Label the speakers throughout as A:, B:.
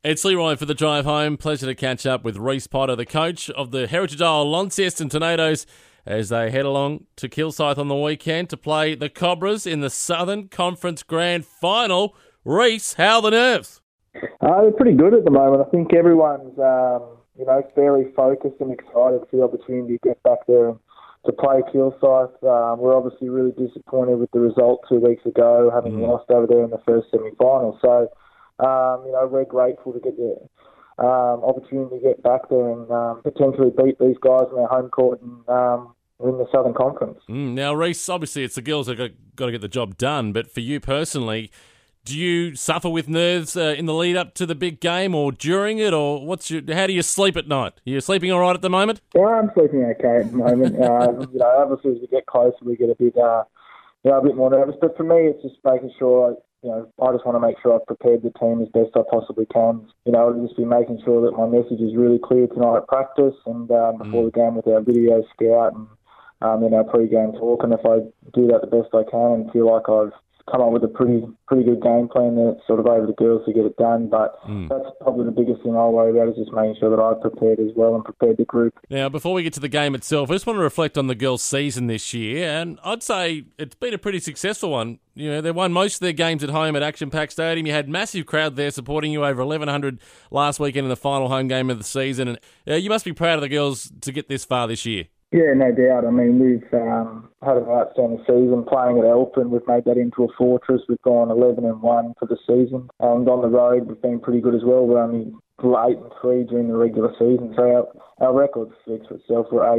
A: It's Leroy for the drive home. Pleasure to catch up with Reece Potter, the coach of the Heritage Isle Launceston Tornadoes, as they head along to Kilsyth on the weekend to play the Cobras in the Southern Conference Grand Final. Reece, how are the nerves?
B: They're pretty good at the moment. I think everyone's fairly focused and excited for the opportunity to get back there and to play Kilsyth. We're obviously really disappointed with the result 2 weeks ago, having lost over there in the first semi-final. So, we're grateful to get the opportunity to get back there and potentially beat these guys in their home court and win the Southern Conference.
A: Now, Reece, obviously it's the girls that got to get the job done, but for you personally, do you suffer with nerves in the lead up to the big game or during it, or how do you sleep at night? Are you sleeping all right at the moment?
B: Yeah, I'm sleeping okay at the moment. Obviously as we get closer, we get a bit more nervous. But for me, it's just making sure, I just want to make sure I've prepared the team as best I possibly can. I'll just be making sure that my message is really clear tonight at practice and before the game with our video scout and then our pre-game talk. And if I do that the best I can and feel like I've come up with a pretty good game plan, then it's sort of over the girls to get it done. But that's probably the biggest thing I'll worry about, is just making sure that I've prepared as well and prepared the group.
A: Now, before we get to the game itself, I just want to reflect on the girls' season this year, and I'd say it's been a pretty successful one. They won most of their games at home at Action Pack Stadium. You had massive crowd there supporting you, over 1,100 last weekend in the final home game of the season. And you must be proud of the girls to get this far this year.
B: Yeah, no doubt. I mean, we've had an outstanding season playing at Elphin. We've made that into a fortress. We've gone 11-1 for the season. And on the road, we've been pretty good as well. We're only 8-3 during the regular season. So our record speaks for itself. We're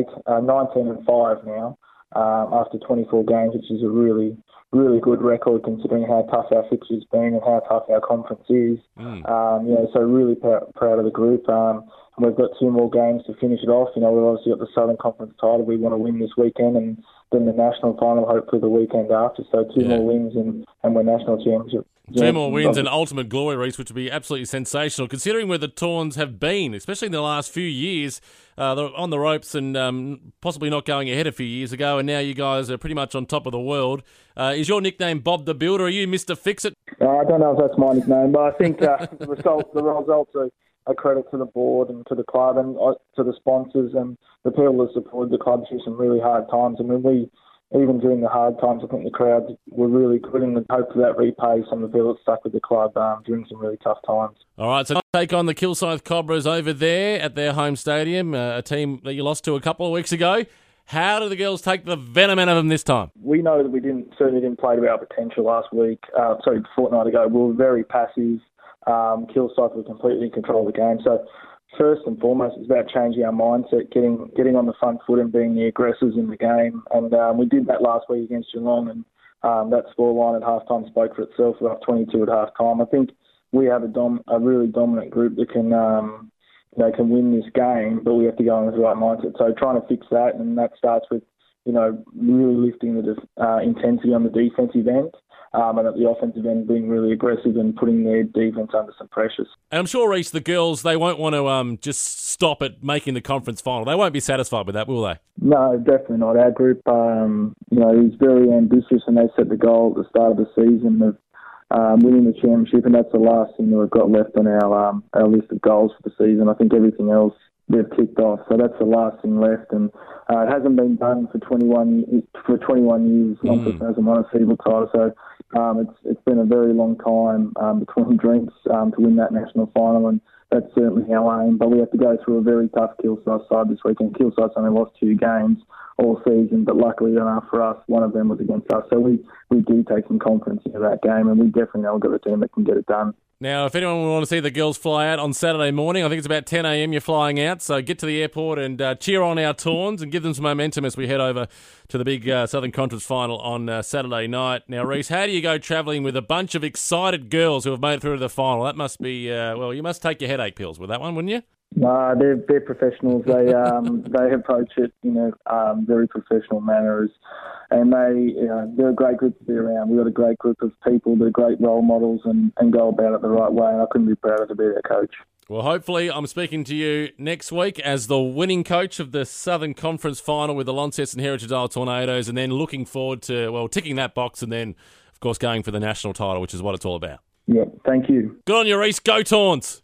B: 19-5 now after 24 games, which is a really, really good record considering how tough our fixture's been and how tough our conference is. So really proud of the group. And we've got 2 more games to finish it off. We've obviously got the Southern Conference title we want to win this weekend, and then the national final hopefully the weekend after. So 2 more wins and we're national championship.
A: 2 more wins and ultimate glory, Reece, which would be absolutely sensational, considering where the Tawns have been, especially in the last few years. They're on the ropes and possibly not going ahead a few years ago, and now you guys are pretty much on top of the world. Is your nickname Bob the Builder? Are you Mr. Fix-It?
B: I don't know if that's my nickname, but I think the results are a credit to the board and to the club and to the sponsors and the people that supported the club through some really hard times. I mean, even during the hard times, I think the crowds were really good, and hopefully that repays some of the people that stuck with the club during some really tough times.
A: All right, so take on the Kilsyth Cobras over there at their home stadium, a team that you lost to a couple of weeks ago. How do the girls take the venom out of them this time?
B: We know that we certainly didn't play to our potential last week. A fortnight ago. We were very passive. Kilsyth would completely control the game. So first and foremost, it's about changing our mindset, getting on the front foot and being the aggressors in the game. And we did that last week against Geelong, and that scoreline at halftime spoke for itself. We're up 22 at halftime. I think we have a really dominant group that can win this game, but we have to go in with the right mindset. So trying to fix that, and that starts with really lifting the intensity on the defensive end. And at the offensive end, being really aggressive and putting their defence under some pressures.
A: And I'm sure, Reece, the girls, they won't want to just stop at making the conference final. They won't be satisfied with that, will they?
B: No, definitely not. Our group, is very ambitious, and they set the goal at the start of the season of winning the championship, and that's the last thing that we've got left on our list of goals for the season. I think everything else they've kicked off, so that's the last thing left, and it hasn't been done for 21 years. Launceston hasn't won a single title, so it's been a very long time between drinks to win that national final, and that's certainly our aim. But we have to go through a very tough Kilsyth side this weekend. Kilsyth's only lost 2 games all season, but luckily enough for us, one of them was against us. So we do take some confidence into that game, and we definitely know we've got a team that can get it done.
A: Now, if anyone would want to see the girls fly out on Saturday morning, I think it's about 10 a.m. you're flying out, so get to the airport and cheer on our Tawns and give them some momentum as we head over to the big Southern Conference final on Saturday night. Now, Reece, how do you go travelling with a bunch of excited girls who have made it through to the final? That must be, you must take your headache pills with that one, wouldn't you?
B: No, they're professionals. They approach it in a very professional manner, and they're a great group to be around. We've got a great group of people. They're great role models and go about it the right way. And I couldn't be prouder to be their coach.
A: Well, hopefully I'm speaking to you next week as the winning coach of the Southern Conference final with the Launceston Heritage Isle Tornadoes, and then looking forward to ticking that box, and then of course going for the national title, which is what it's all about.
B: Yeah, thank you.
A: Good on you, Reece. Go Tawns.